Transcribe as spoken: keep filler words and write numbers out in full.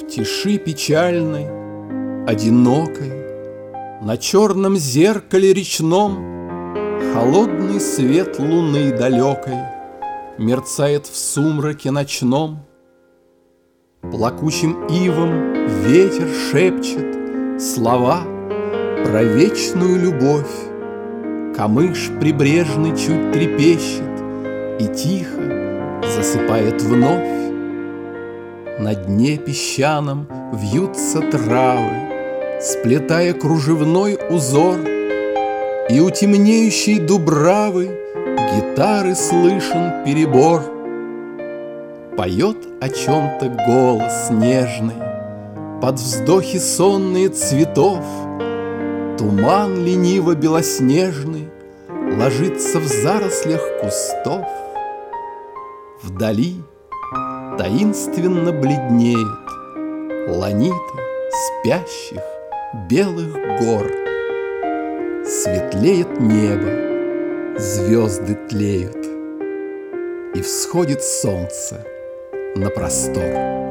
В тиши печальной, одинокой, на черном зеркале речном холодный свет луны далекой мерцает в сумраке ночном. Плакучим ивам ветер шепчет слова про вечную любовь. Камыш прибрежный чуть трепещет и тихо засыпает вновь. На дне песчаном вьются травы, сплетая кружевной узор, и у темнеющей дубравы гитары слышен перебор. Поет о чем-то голос нежный под вздохи сонные цветов. Туман лениво-белоснежный ложится в зарослях кустов. Вдали таинственно бледнеют ланиты спящих белых гор. Светлеет небо, звезды тлеют, и всходит солнце на простор.